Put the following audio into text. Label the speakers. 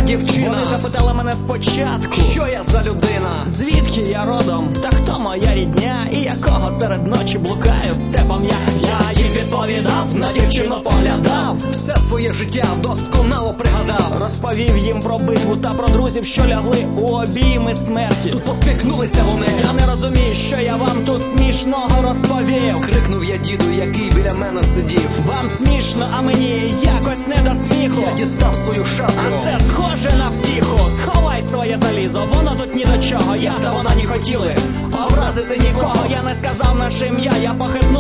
Speaker 1: дівчина.
Speaker 2: Вони запитали мене спочатку,
Speaker 1: що я за людина,
Speaker 2: звідки я родом, та хто моя рідня, і якого серед ночі блукаю степом я. Я їм відповідав, на дівчину поглядав,
Speaker 1: все своє життя досконало пригадав.
Speaker 2: розповів їм про битву та про друзів, що лягли у обійми смерті.
Speaker 1: Тут посміхнулися вони.
Speaker 2: Я не розумію, що я вам тут смішного розповів.
Speaker 1: Крикнув я діду, який біля мене сидів.
Speaker 2: Вам смішно, а мені якось не до сміху.
Speaker 1: Я дістав свою шаблю.
Speaker 2: А це схоже на втіху. Сховай своє залізо, воно тут ні до чого. Я та вона не хотіли образити нікого. Я не сказав наше ім'я, я похитнув